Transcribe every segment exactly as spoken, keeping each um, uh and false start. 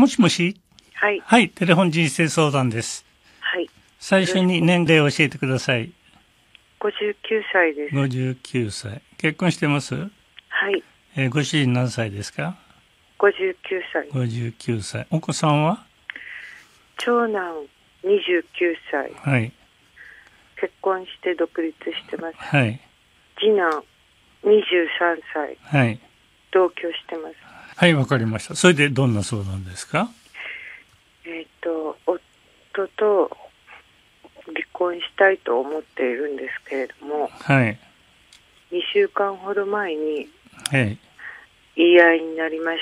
もしもし。 はい。 はい、テレフォン人生相談です。 はい。 最初に年齢を教えてください。 ごじゅうきゅうさいです。 ごじゅうきゅうさい。結婚してます？ はい。 えー、ご主人何歳ですか？ ごじゅうきゅうさい。 ごじゅうきゅうさい。お子さんは？ 長男にじゅうきゅうさい。 はい。 結婚して独立してます。 はい。 次男にじゅうさんさい。 はい。 同居してます。 はい、わかりました。それでどんな相談ですか？ えっと、夫と離婚したいと思っているんですけれども、 はい。 にしゅうかんほど前にはい。 言い合いになりまして、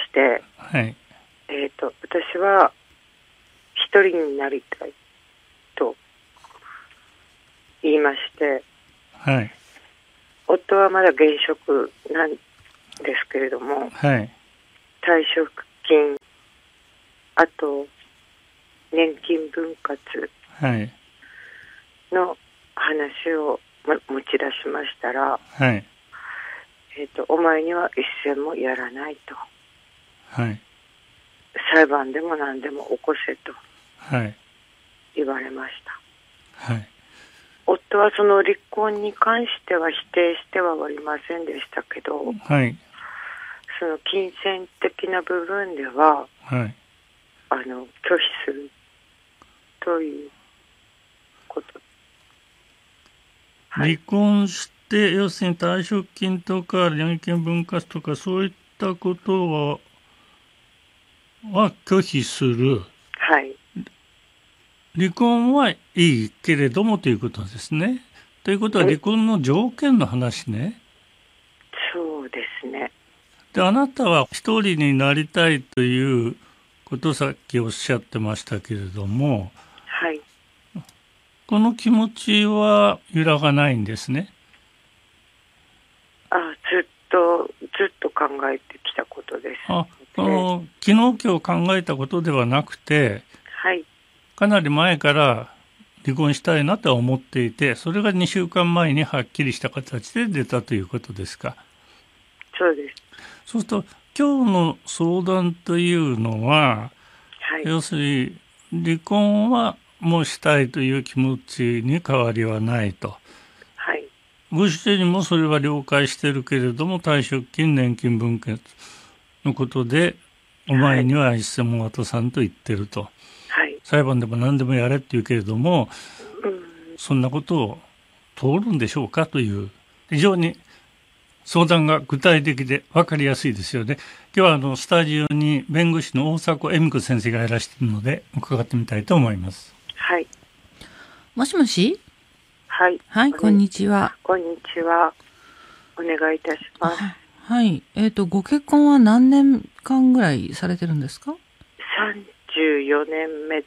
はい。 えっと、私は一人になりたいと言いまして、 はい。 夫はまだ現職なんですけれども、 はい。 退職金、あと年金分割はい。 の話を持ち出しましたら、 はい。 えっと、お前には一銭もやらないと。 はい。 裁判でも何でも起こせとはい。 言われました。 はい。 夫はその離婚に関しては否定してはおりませんでしたけど、 はい。 その金銭的な部分では、 はい。 あの、拒否するということ。 はい、離婚して、要するに退職金とか年金分割とかそういったことは、は拒否する。 はい。 離婚はいいけれどもということですね。ということは離婚の条件の話ね。 そうですね。 で、あなたは一人になりたいということをさっきおっしゃってましたけれども、 はい。 この気持ちは揺らがないんですね。 あ、ずっとずっと考えてきたことです。 あ、この昨日今日考えたことではなくて、 はい。 かなり前から離婚したいなとは思っていて、それがにしゅうかんまえにはっきりした形で出たということですか？ そうです。 そうすると今日の相談というのは、 はい、 要するに離婚はもうしたいという気持ちに変わりはないと。 はい。 ご主人もそれは了解してるけれども、退職金年金分割のことでお前には一銭も渡さんと言ってると。 はい、 裁判でも何でもやれって言うけれども、 うん、 そんなことを通るんでしょうかという非常に相談が具体的で分かりやすいですよね。今日はあのスタジオに弁護士の大迫恵美子先生がいらしているので伺ってみたいと思います。 はい。 もしもし。 はい。 はい、こんにちは。 こんにちは。お願いいたします。 はい。えっと、ご結婚は何年間ぐらいされてるんですか？ さんじゅうよねんめです。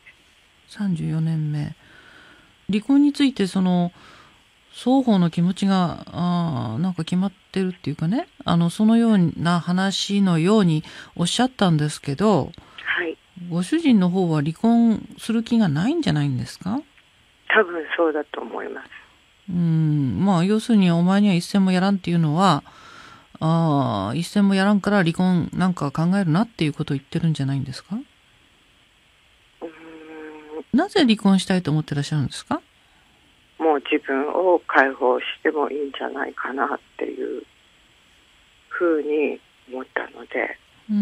さんじゅうよねんめ。離婚についてその双方の気持ちがあなんか決まってるっていうかね、あのそのような話のようにおっしゃったんですけど、 はい、 ご主人の方は離婚する気がないんじゃないんですか？ 多分そうだと思います。 うん、まあ要するにお前には一銭もやらんっていうのは、あ一銭もやらんから離婚なんか考えるなっていうことを言ってるんじゃないんですか？ うーん、 なぜ離婚したいと思ってらっしゃるんですか？ もう自分を解放してもいいんじゃないかなっていうふうに思ったので。 うん。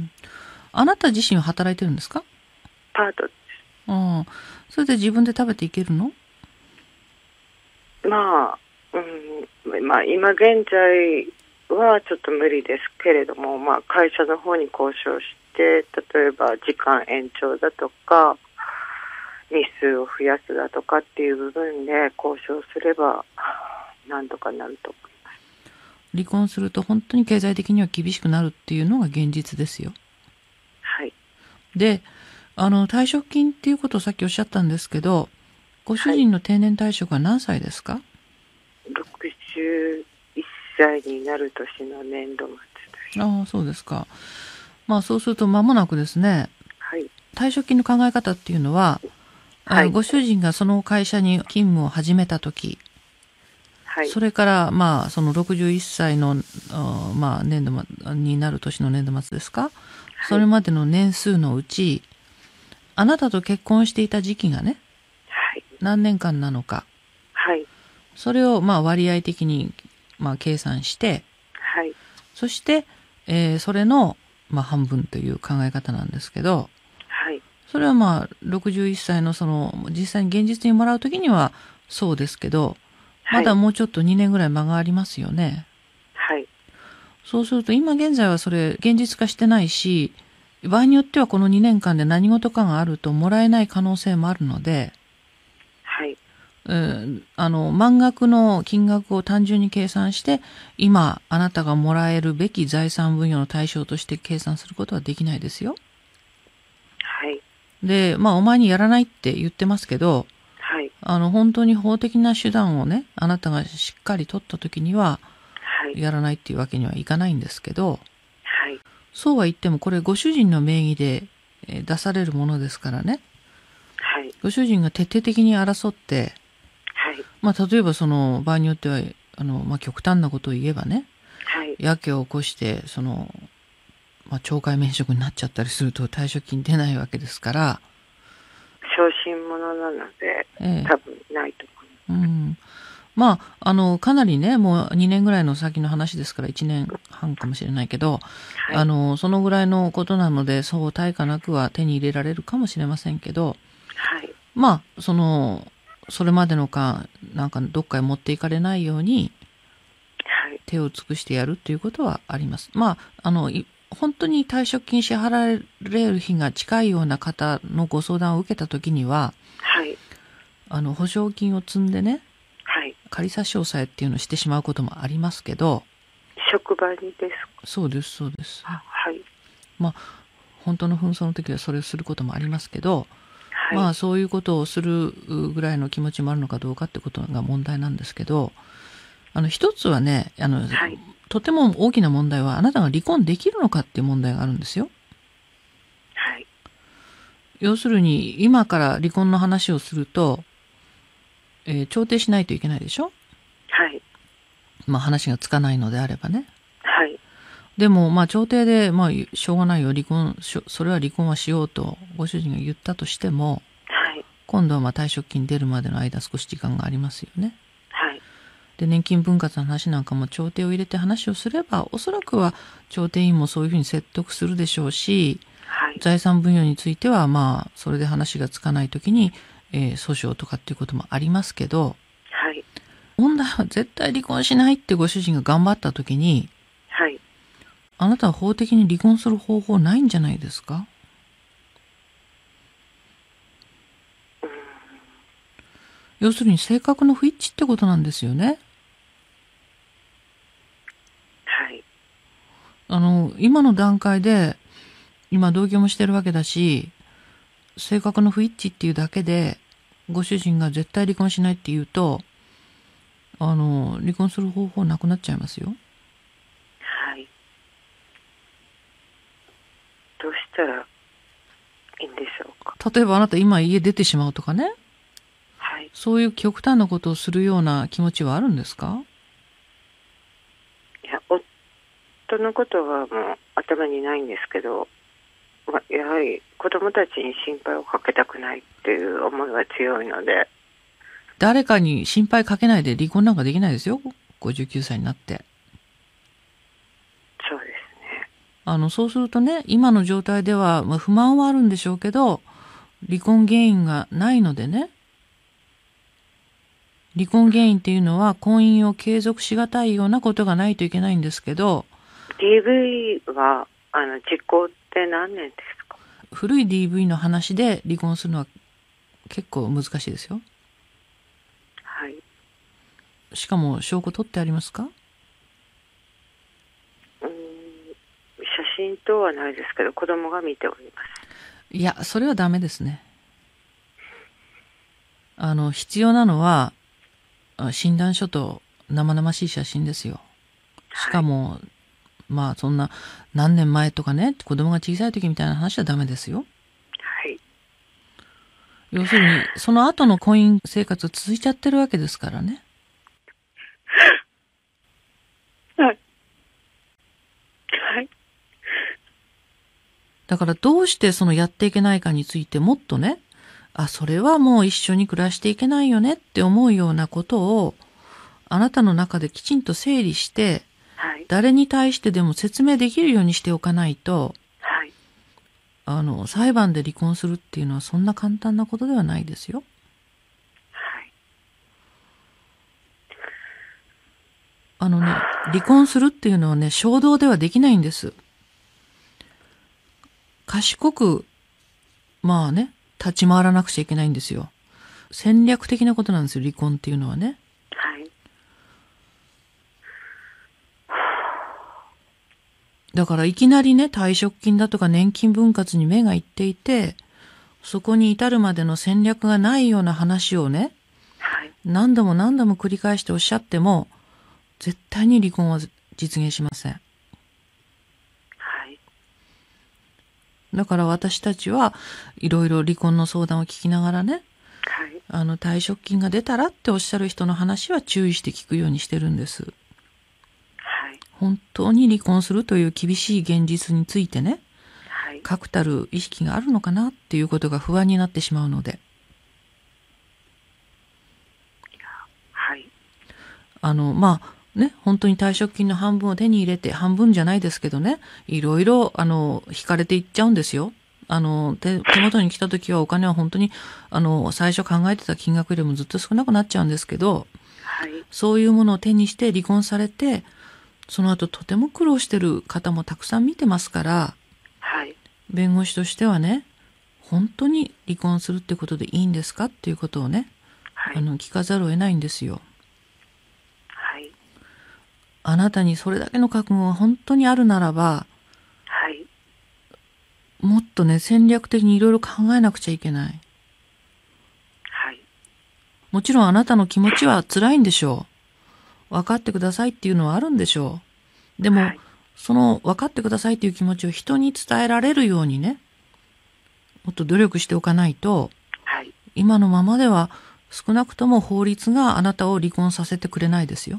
あなた自身は働いてるんですか？ パートです。 ああ、それで自分で食べていけるの？ まあ、うん、まあ今現在はちょっと無理ですけれども、まあ会社の方に交渉して、例えば時間延長だとか、日数を増やすだとかっていう部分で交渉すればなんとかなると思います。 離婚すると本当に経済的には厳しくなるっていうのが現実ですよ。 はい。 で、あの退職金っていうことをさっきおっしゃったんですけど、ご主人の定年退職は何歳ですか？ ろくじゅういっさいになる年の年度末です。 ああ、そうですか。まあそうすると間もなくですね、 はい、 退職金の考え方っていうのは、 はい、 ご主人がその会社に勤務を始めた時、はい、それからまあそのろくじゅういっさいの、まあ、年度末になる年の年度末ですか、はい、 それまでの年数のうち、あなたと結婚していた時期がね、 はい。 何年間なのか、 はい。 それをまあ割合的にまあ計算して、 はい。 そして、えーそれのまあ半分という考え方なんですけど、 はい。 それはまあろくじゅういっさいのその実際に現実にもらうときにはそうですけど、まだもうちょっとにねんぐらい間がありますよね。 はい。 そうすると今現在はそれ現実化してないし、場合によってはこのにねんかんで何事かがあるともらえない可能性もあるので、 はい。 うんあの満額の金額を単純に計算して今あなたがもらえるべき財産分与の対象として計算することはできないですよ。 はい。 で、まあお前にやらないって言ってますけど、 はい。 あの本当に法的な手段をね、あなたがしっかり取った時にははい。 やらないっていうわけにはいかないんですけど、 はい。 そうは言ってもこれご主人の名義でえー出されるものですからね、 はい。 ご主人が徹底的に争って、 はい。 まあ例えばその場合によってはあの、まあ、極端なことを言えばね、 はい。 やけを起こしてその、まあ、懲戒免職になっちゃったりすると退職金出ないわけですから、 小心者なので、 ええ多分ないと思います。 うんまあ、あの、かなりね、もうにねんぐらいの先の話ですからいちねんはんかもしれないけど、 はい。 あの、そのぐらいのことなので、そう対価なくは手に入れられるかもしれませんけど、 はい。 まあ、その、それまでの間、なんかどっかへ持っていかれないようにはい。 手を尽くしてやるっていうことはあります。まあ、あの、い本当に退職金支払われる日が近いような方のご相談を受けたときには、 はい。 あの、保証金を積んでね、 はい。 仮差し押さえっていうのをしてしまうこともありますけど、 職場にですか？ そうです、そうです。 はい。 まあ、本当の紛争の時はそれをすることもありますけど、 はい。 まあ、そういうことをするぐらいの気持ちもあるのかどうかってことが問題なんですけど、あの、一つはね、あの、 はいとても大きな問題は、あなたが離婚できるのかっていう問題があるんですよ。 はい。 要するに、今から離婚の話をすると、えー調停しないといけないでしょ？ はい。 まあ、話がつかないのであればね。 はい。 でも、まあ、調停で、まあ、しょうがないよ、離婚、しょそれは離婚はしようと、ご主人が言ったとしても、 はい。 今度はまあ退職金出るまでの間少し時間がありますよね。 はい。 で、年金分割の話なんかも調停を入れて話をすれば、おそらくは調停員もそういうふうに説得するでしょうし、 はい。 財産分与については、まあ、それで話がつかないときに、えー訴訟とかっていうこともありますけど、 はい。 問題は絶対離婚しないってご主人が頑張ったときに、 はい。 あなたは法的に離婚する方法ないんじゃないですか？要するに性格の不一致ってことなんですよね。 はい。 あの、今の段階で、今同居もしてるわけだし、性格の不一致っていうだけで、ご主人が絶対離婚しないって言うと、あの、離婚する方法なくなっちゃいますよ。 はい。どうしたらいいんでしょうか？ 例えばあなた今家出てしまうとかね、 はい。 そういう極端なことをするような気持ちはあるんですか？ いや、夫のことはもう頭にないんですけど、まあ、やはり子供たちに心配をかけたくないっていう思いが強いので、 誰かに心配かけないで離婚なんかできないですよ。ごじゅうきゅうさいになって。 そうですね。 あの、そうするとね、今の状態では、まあ、不満はあるんでしょうけど、離婚原因がないのでね、離婚原因っていうのは婚姻を継続しがたいようなことがないといけないんですけど、 ディーブイ は、あの、実行って何年ですか？ 古い ディーブイ の話で離婚するのは結構難しいですよ。 はい。 しかも証拠取ってありますか？ うーん、写真等はないですけど、子供が見ております。 いや、それはダメですね。あの、必要なのは、あ診断書と生々しい写真ですよ。しかも、まあそんな何年前とかね、子供が小さい時みたいな話はダメですよ。 はい。 要するに、その後の婚姻生活続いちゃってるわけですからね。 はい。はい。 だからどうしてそのやっていけないかについてもっとね、あ、それはもう一緒に暮らしていけないよねって思うようなことをあなたの中できちんと整理して、 はい、 誰に対してでも説明できるようにしておかないと、 はい、 あの裁判で離婚するっていうのはそんな簡単なことではないですよ。 はい、 あのね、離婚するっていうのはね、衝動ではできないんです。賢く、まあね、立ち回らなくちゃいけないんですよ。戦略的なことなんですよ、離婚っていうのはね。 はい。 だからいきなりね、退職金だとか年金分割に目がいっていて、そこに至るまでの戦略がないような話をね、 はい、 何度も何度も繰り返しておっしゃっても、絶対に離婚は実現しません。 はい、 だから私たちはいろいろ離婚の相談を聞きながらね、 はい、 あの退職金が出たらっておっしゃる人の話は注意して聞くようにしてるんです。 はい、 本当に離婚するという厳しい現実についてね、 はい、 確たる意識があるのかなっていうことが不安になってしまうので、 はい、 あのまあね、本当に退職金の半分を手に入れて、半分じゃないですけどね、いろいろあの引かれていっちゃうんですよ。あの手手元に来た時はお金は本当にあの最初考えてた金額よりもずっと少なくなっちゃうんですけど、 はい、 そういうものを手にして離婚されて、その後とても苦労してる方もたくさん見てますから、 はい、 弁護士としてはね、本当に離婚するってことでいいんですかっていうことをね、 はい、 あの聞かざるを得ないんですよ。 はい、 あなたにそれだけの覚悟が本当にあるならば、 はい、 もっとね、戦略的にいろいろ考えなくちゃいけない。 はい、 もちろんあなたの気持ちは辛いんでしょう。分かってくださいっていうのはあるんでしょう。でも、 はい、 その分かってくださいっていう気持ちを人に伝えられるようにね、もっと努力しておかないと、 はい、 今のままでは少なくとも法律があなたを離婚させてくれないですよ。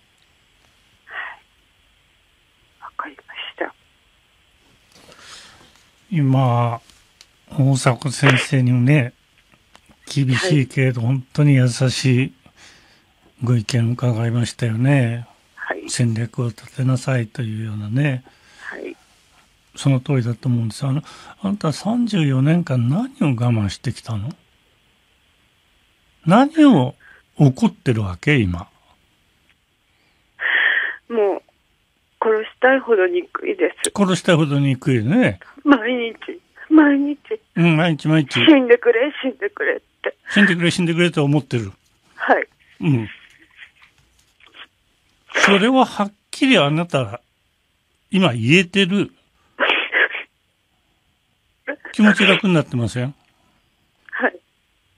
わかりました。 今、大迫先生にもね、厳しいけれど本当に優しいご意見を伺いましたよね。 はい、 戦略を立てなさいというようなね。 はい、 その通りだと思うんです。あの、あなたさんじゅうよねんかん何を我慢してきたの？何を怒ってるわけ今？ もう殺したいほど憎いです。 殺したいほど憎いね。 毎日、毎日。 うん、毎日毎日。 死んでくれ、死んでくれって。 死んでくれ、死んでくれと思ってる。 はい。 うん。それははっきりあなた、今言えてる。気持ち楽になってません？ はい。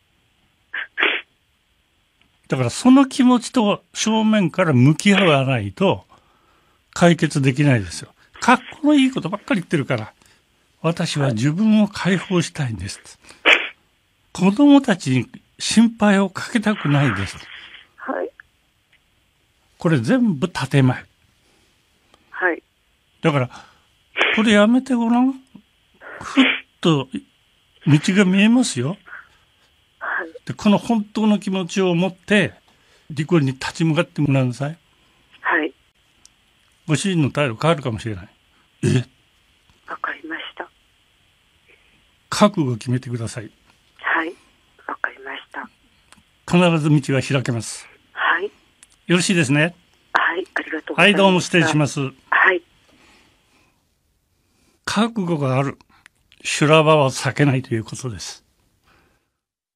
だからその気持ちと正面から向き合わないと解決できないですよ。かっこのいいことばっかり言ってるから。私は自分を解放したいんです。子供たちに心配をかけたくないです。 はい。 これ全部建前。 はい。 だから、これやめてごらん。ふっと道が見えますよ。 はい。 で、この本当の気持ちを持って離婚に立ち向かってもらいなさい。 はい。 ご主人の態度変わるかもしれない。え？ わかりました。 覚悟を決めてください。 はい。わかりました。 必ず道は開けます。 はい。 よろしいですね。 はい。ありがとうございます。 はい、どうも失礼します。 はい。 覚悟がある。修羅場は避けないということです。